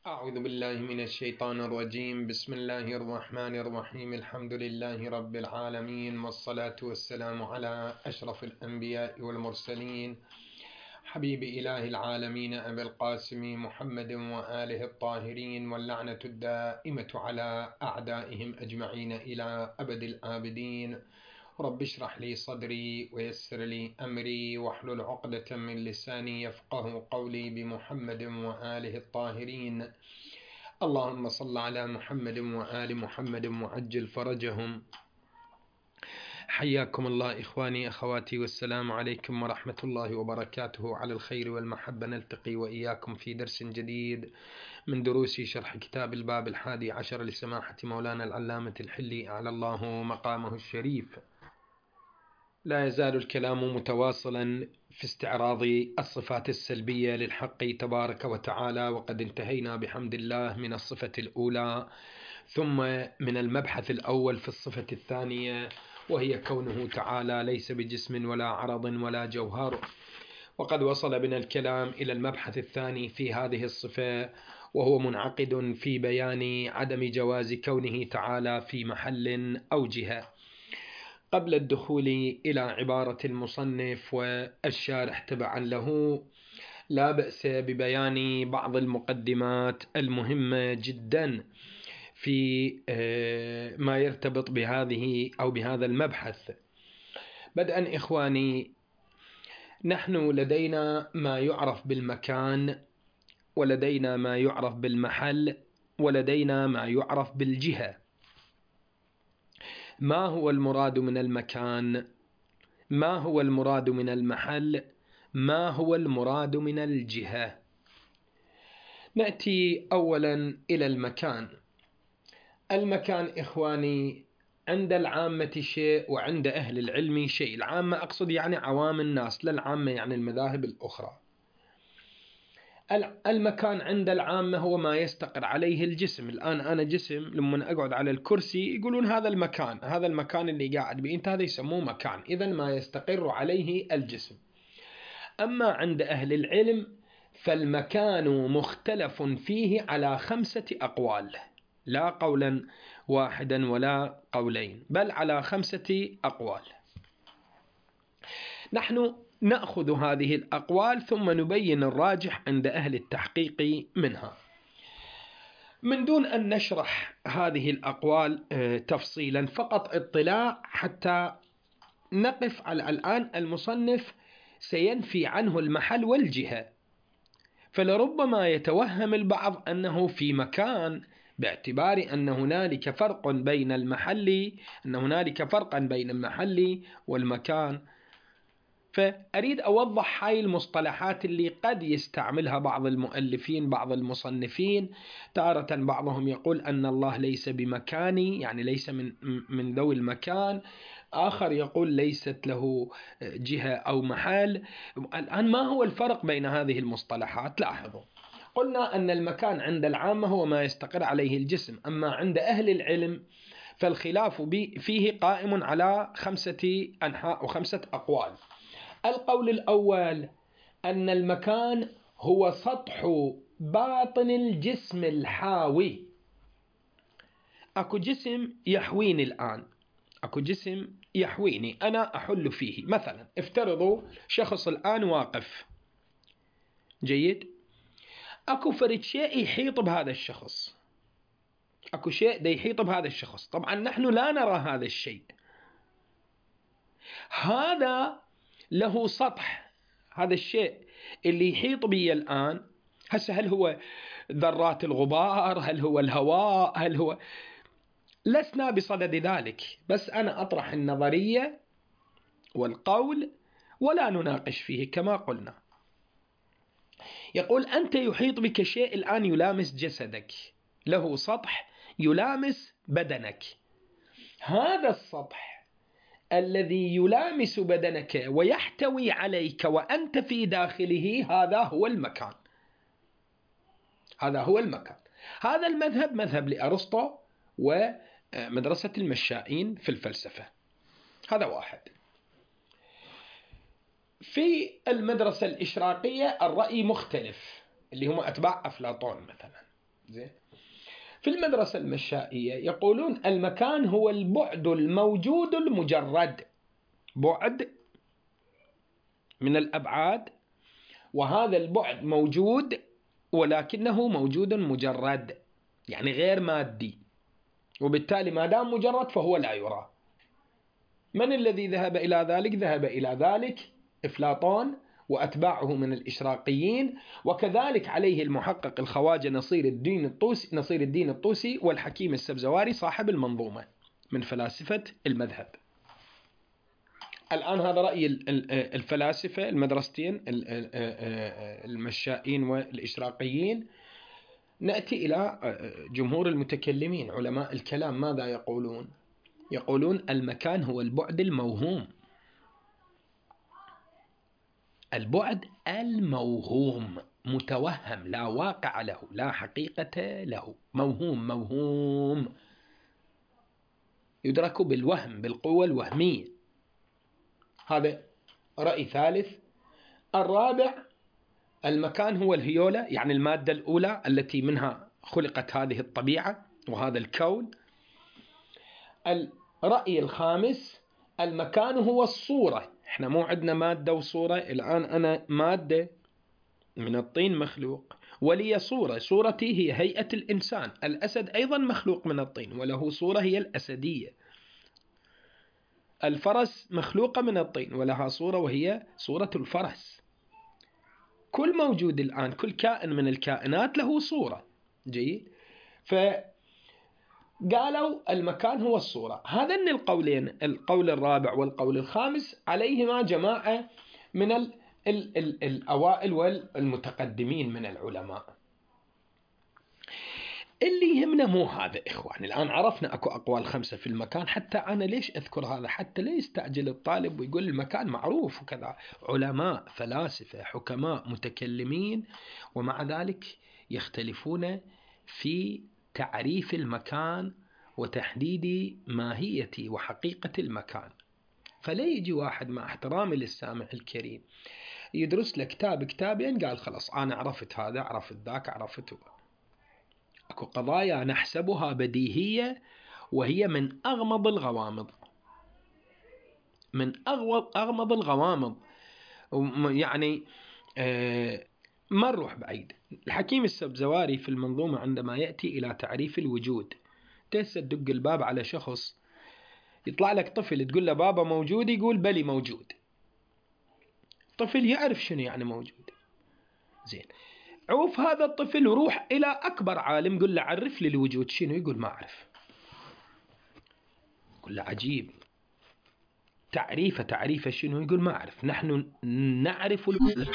أعوذ بالله من الشيطان الرجيم. بسم الله الرحمن الرحيم. الحمد لله رب العالمين، والصلاة والسلام على أشرف الأنبياء والمرسلين، حبيب إله العالمين أبي القاسم محمد وآله الطاهرين، واللعنة الدائمة على أعدائهم أجمعين إلى أبد الآبدين. رب اشرح لي صدري ويسر لي أمري واحلل عقدة من لساني يفقه قولي، بمحمد وآله الطاهرين. اللهم صل على محمد وآل محمد وعجل فرجهم. حياكم الله إخواني أخواتي، والسلام عليكم ورحمة الله وبركاته. على الخير والمحبة نلتقي وإياكم في درس جديد من دروس شرح كتاب الباب 11 لسماحة مولانا العلامة الحلي أعلى الله مقامه الشريف. لا يزال الكلام متواصلا في استعراض الصفات السلبية للحق تبارك وتعالى، وقد انتهينا بحمد الله من الصفة الأولى، ثم من المبحث الأول في الصفة الثانية، وهي كونه تعالى ليس بجسم ولا عرض ولا جوهر. وقد وصل بنا الكلام إلى المبحث الثاني في هذه الصفة، وهو منعقد في بيان عدم جواز كونه تعالى في محل أو جهة. قبل الدخول إلى عبارة المصنف والشارح تبعا له، لا بأس ببيان بعض المقدمات المهمة جدا في ما يرتبط بهذه أو بهذا المبحث. بدءا إخواني، نحن لدينا ما يعرف بالمكان، ولدينا ما يعرف بالمحل، ولدينا ما يعرف بالجهة. ما هو المراد من المكان؟ ما هو المراد من المحل؟ ما هو المراد من الجهة؟ نأتي أولا إلى المكان. المكان إخواني عند العامة شيء، وعند أهل العلم شيء. العامة أقصد يعني عوام الناس، لا العامة يعني المذاهب الأخرى. المكان عند العامة هو ما يستقر عليه الجسم. الآن أنا جسم، لما أقعد على الكرسي يقولون هذا المكان، هذا المكان اللي قاعد به أنت، هذا يسموه مكان. إذن ما يستقر عليه الجسم. أما عند أهل العلم فالمكان مختلف فيه على 5 أقوال، لا قولا واحدا ولا قولين، بل على 5 أقوال. نحن نأخذ هذه الأقوال ثم نبين الراجح عند أهل التحقيق منها، من دون أن نشرح هذه الأقوال تفصيلا، فقط اطلاع حتى نقف على الآن. المصنف سينفي عنه المحل والجهة، فلربما يتوهم البعض أنه في مكان، باعتبار أن هنالك فرق بين المحل والمكان. فأريد أوضح هاي المصطلحات اللي قد يستعملها بعض المؤلفين، بعض المصنفين. تارة بعضهم يقول أن الله ليس بمكاني، يعني ليس من ذوي المكان. آخر يقول ليست له جهة أو محل. الآن ما هو الفرق بين هذه المصطلحات؟ لاحظوا، قلنا أن المكان عند العامة هو ما يستقر عليه الجسم، أما عند أهل العلم فالخلاف فيه قائم على 5 أنحاء و5 أقوال. القول الأول أن المكان هو سطح باطن الجسم الحاوي. أكو جسم يحويني الآن، أكو جسم يحويني أنا أحل فيه. مثلا افترضوا شخص الآن واقف، جيد، أكو فرد شيء يحيط بهذا الشخص، أكو شيء دا يحيط بهذا الشخص. طبعا نحن لا نرى هذا الشيء، هذا له سطح. هذا الشيء اللي يحيط بي الآن، هل هو ذرات الغبار؟ هل هو الهواء؟ هل هو، لسنا بصدد ذلك، بس أنا أطرح النظرية والقول ولا نناقش فيه. كما قلنا، يقول أنت يحيط بك شيء الآن يلامس جسدك، له سطح يلامس بدنك. هذا السطح الذي يلامس بدنك ويحتوي عليك وأنت في داخله، هذا هو المكان. هذا هو المكان. هذا المذهب مذهب لأرسطو ومدرسة المشائين في الفلسفة. هذا واحد. في المدرسة الإشراقية الرأي مختلف، اللي هم أتباع أفلاطون مثلا. زين. في المدرسة المشائية يقولون المكان هو البعد الموجود المجرد، بعد من الأبعاد، وهذا البعد موجود ولكنه موجود مجرد، يعني غير مادي، وبالتالي ما دام مجرد فهو لا يرى. من الذي ذهب إلى ذلك؟ ذهب إلى ذلك أفلاطون وأتباعه من الإشراقيين، وكذلك عليه المحقق الخواجة نصير الدين الطوسي والحكيم السبزواري صاحب المنظومة من فلاسفة المذهب. الآن هذا رأي الفلاسفة المدرستين المشائين والإشراقيين. نأتي إلى جمهور المتكلمين علماء الكلام، ماذا يقولون؟ يقولون المكان هو البعد الموهوم، البعد الموهوم، متوهم، لا واقع له، لا حقيقة له، موهوم يدرك بالوهم، بالقوة الوهمية. هذا رأي ثالث. الرابع، المكان هو الهيولة، يعني المادة الأولى التي منها خلقت هذه الطبيعة وهذا الكون. الرأي الخامس، المكان هو الصورة. احنا مو عندنا مادة وصورة؟ الآن أنا مادة من الطين مخلوق ولي صورة، صورتي هي هيئة الإنسان. الأسد أيضا مخلوق من الطين وله صورة هي الأسدية. الفرس مخلوقة من الطين ولها صورة وهي صورة الفرس. كل موجود الآن، كل كائن من الكائنات له صورة. جيد. فقالوا المكان هو الصورة. هذين القولين، القول الرابع والقول الخامس، عليهما جماعة من الأوائل والمتقدمين من العلماء. اللي يهمنا مو هذا إخوان. الآن عرفنا أكو أقوال خمسة في المكان. حتى أنا ليش أذكر هذا؟ حتى لا يستعجل الطالب ويقول المكان معروف وكذا. علماء، فلاسفة، حكماء، متكلمين، ومع ذلك يختلفون في تعريف المكان وتحديد ماهية وحقيقة المكان. فلا يجي واحد مع احترامي للسامع الكريم يدرس له كتابين قال خلاص أنا عرفت هذا، عرفت ذاك، عرفته. أكو قضايا نحسبها بديهية وهي من أغمض الغوامض، من أغمض الغوامض. يعني ما نروح بعيد. الحكيم السبزواري في المنظومة عندما يأتي إلى تعريف الوجود، تدق الباب على شخص، يطلع لك طفل تقول له بابا موجود، يقول بلي موجود. طفل يعرف شنو يعني موجود. زين، عوف هذا الطفل وروح إلى أكبر عالم قل له عرف لي الوجود شنو، يقول ما أعرف. قل له عجيب، تعريفه شنو، يقول ما أعرف. نحن نعرف الوجود.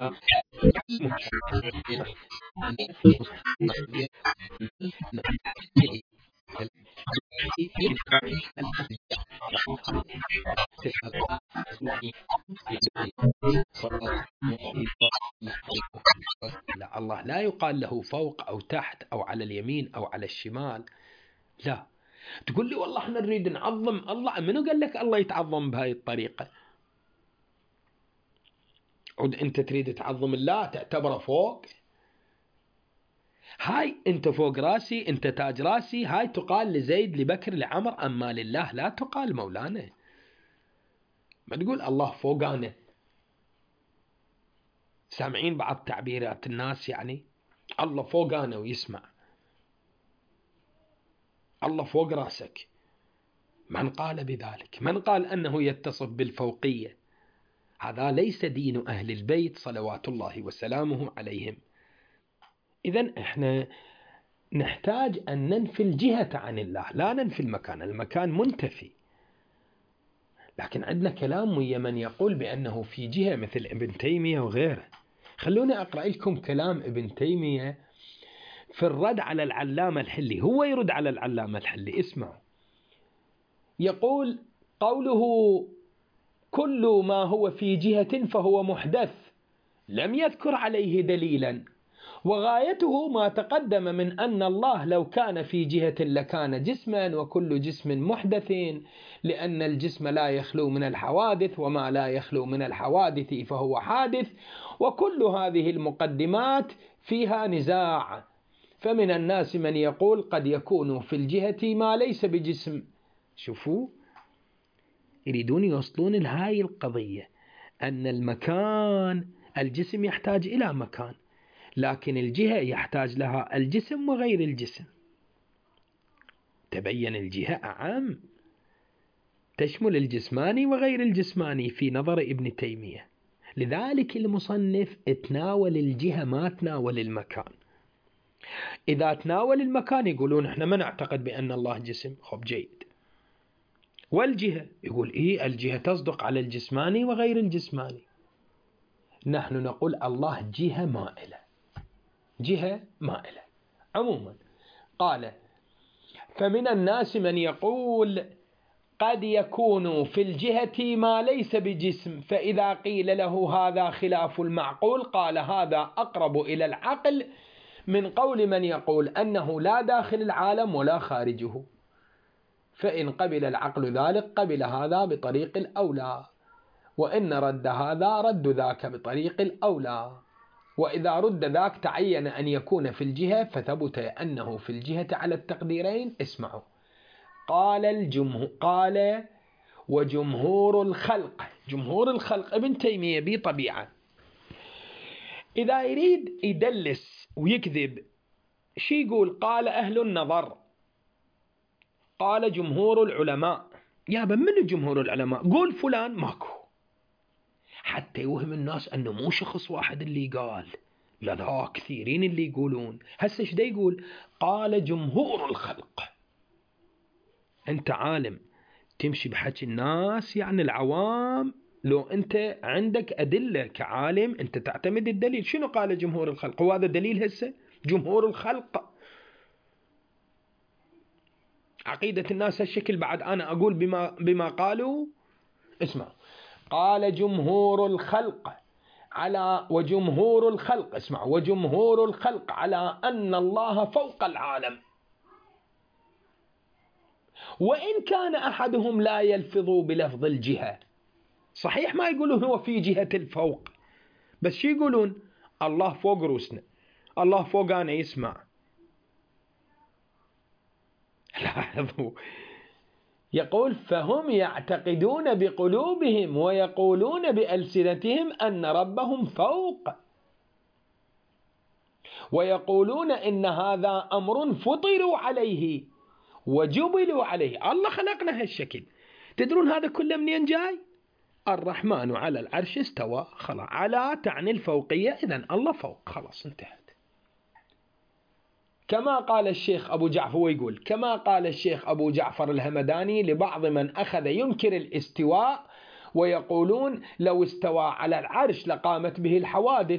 لا، الله لا يقال له فوق أو تحت أو على اليمين أو على الشمال. لا تقول لي والله احنا نريد نعظم الله، منو قال لك الله يتعظم بهاي الطريقة؟ عود انت تريد تعظم الله تعتبره فوق؟ هاي انت فوق راسي، انت تاج راسي، هاي تقال لزيد لبكر لعمر، اما لله لا تقال مولانا. ما تقول الله فوقانا. سامعين بعض تعبيرات الناس يعني الله فوقانا ويسمع، الله فوق راسك. من قال بذلك؟ من قال أنه يتصف بالفوقية؟ هذا ليس دين أهل البيت صلوات الله وسلامه عليهم. إذن إحنا نحتاج أن ننفي الجهة عن الله، لا ننفي المكان. المكان منتفي، لكن عندنا كلام ويا من يقول بأنه في جهة مثل ابن تيمية وغيره. خلوني أقرأ لكم كلام ابن تيمية في الرد على العلامة الحلي. هو يرد على العلامة الحلي، اسمعوا. يقول قوله كل ما هو في جهة فهو محدث، لم يذكر عليه دليلا، وغايته ما تقدم من أن الله لو كان في جهة لكان جسما، وكل جسم محدث، لأن الجسم لا يخلو من الحوادث، وما لا يخلو من الحوادث فهو حادث، وكل هذه المقدمات فيها نزاع. فمن الناس من يقول قد يكون في الجهة ما ليس بجسم. شوفوا، يريدون يوصلون لهاي القضية، أن المكان، الجسم يحتاج إلى مكان، لكن الجهة يحتاج لها الجسم وغير الجسم. تبين الجهة أعم، تشمل الجسماني وغير الجسماني في نظر ابن تيمية. لذلك المصنف تناول الجهة ما تناول المكان. إذا تناول المكان يقولون احنا ما نعتقد بأن الله جسم. خب جيد. والجهة يقول إيه، الجهة تصدق على الجسماني وغير الجسماني. نحن نقول الله جهة مائلة، جهة مائلة. عموما قال فمن الناس من يقول قد يكون في الجهة ما ليس بجسم، فإذا قيل له هذا خلاف المعقول قال هذا أقرب إلى العقل من قول من يقول أنه لا داخل العالم ولا خارجه، فإن قبل العقل ذلك قبل هذا بطريق الأولى، وإن رد هذا رد ذاك بطريق الأولى، وإذا رد ذاك تعين أن يكون في الجهة فثبت أنه في الجهة على التقديرين. اسمعوا، قال وجمهور الخلق. جمهور الخلق ابن تيمية بطبيعة إذا يريد يدلس ويكذب شي يقول قال أهل النظر، قال جمهور العلماء. يابا من جمهور العلماء؟ قول فلان، ماكو، حتى يوهم الناس أنه مو شخص واحد اللي قال، لا لا كثيرين اللي يقولون. هسه ايش دا يقول؟ قال جمهور الخلق. أنت عالم تمشي بحكي الناس، يعني العوام، لو أنت عندك أدلة كعالم أنت تعتمد الدليل. شنو قال جمهور الخلق؟ هو هذا دليل هسه؟ جمهور الخلق عقيدة الناس هالشكل، بعد أنا أقول بما قالوا. اسمع، قال جمهور الخلق على وجمهور الخلق، اسمع، وجمهور الخلق على أن الله فوق العالم، وإن كان أحدهم لا يلفظ بلفظ الجهة. صحيح ما يقولون هو في جهة الفوق، بس شو يقولون؟ الله فوق روسنا، الله فوقنا يسمع. لاحظوا، يقول فهم يعتقدون بقلوبهم ويقولون بألسنتهم أن ربهم فوق، ويقولون إن هذا أمر فطروا عليه وجبلوا عليه. الله خلقنا هالشكل. تدرون هذا كله منين جاي؟ الرحمن على العرش استوى. خلاص، على تعني الفوقية، إذن الله فوق، خلاص انتهت. كما قال الشيخ أبو جعفر، ويقول كما قال الشيخ أبو جعفر الهمداني لبعض من أخذ ينكر الاستواء ويقولون لو استوى على العرش لقامت به الحوادث.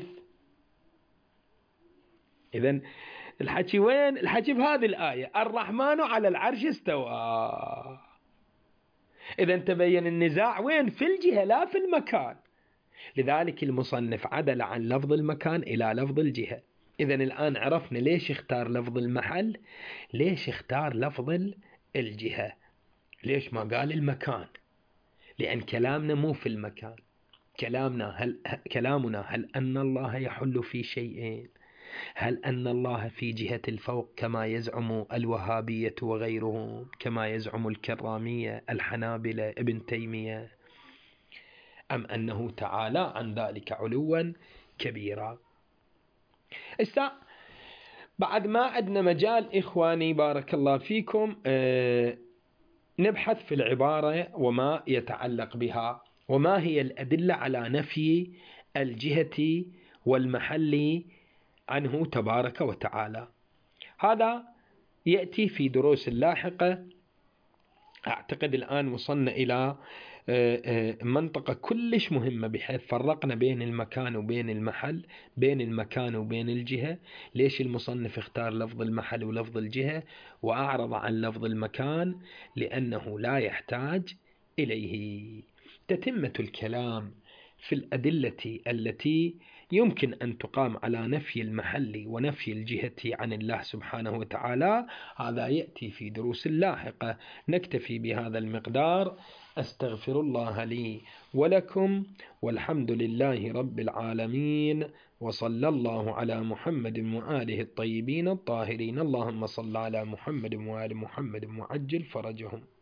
إذن الحكي وين؟ الحكي بهذه الآية: الرحمن على العرش استوى. إذن تبين النزاع وين؟ في الجهة لا في المكان. لذلك المصنف عدل عن لفظ المكان إلى لفظ الجهة. إذن الآن عرفنا ليش اختار لفظ المحل، ليش اختار لفظ الجهة، ليش ما قال المكان؟ لأن كلامنا مو في المكان، كلامنا هل أن الله يحل في شيئين؟ هل أن الله في جهة الفوق كما يزعم الوهابية وغيرهم، كما يزعم الكرامية الحنابلة ابن تيمية، أم أنه تعالى عن ذلك علوا كبيرا؟ بعد ما عندنا مجال إخواني بارك الله فيكم نبحث في العبارة وما يتعلق بها، وما هي الأدلة على نفي الجهة والمحل عنه تبارك وتعالى. هذا يأتي في دروس لاحقة. أعتقد الآن وصلنا إلى منطقة كلش مهمة، بحيث فرقنا بين المكان وبين المحل، بين المكان وبين الجهة. ليش المصنف اختار لفظ المحل ولفظ الجهة وأعرض عن لفظ المكان؟ لأنه لا يحتاج إليه. تتمة الكلام في الأدلة التي يمكن أن تقام على نفي المحل ونفي الجهة عن الله سبحانه وتعالى، هذا يأتي في دروس لاحقة. نكتفي بهذا المقدار. أستغفر الله لي ولكم، والحمد لله رب العالمين، وصلى الله على محمد وآله الطيبين الطاهرين. اللهم صل على محمد وآل محمد وعجل فرجهم.